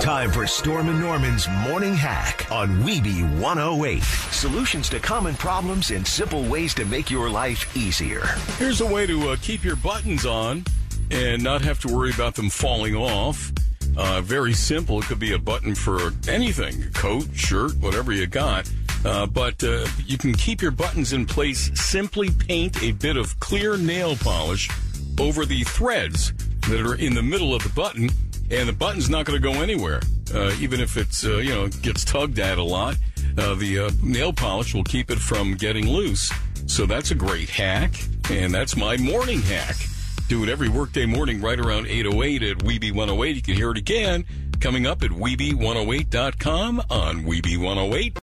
Time for Storm and Norman's Morning Hack on Weeby 108. Solutions to common problems and simple ways to make your life easier. Here's a way to keep your buttons on and not have to worry about them falling off. Very simple. It could be a button for anything, a coat, shirt, whatever you got. But you can keep your buttons in place. Simply paint a bit of clear nail polish over the threads that are in the middle of the button, and the button's not going to go anywhere. Even if it's, gets tugged at a lot, the nail polish will keep it from getting loose. So that's a great hack, and that's my morning hack. Do it every workday morning right around 8:08 at Weeby 108. You can hear it again coming up at Weeby108.com on Weeby 108.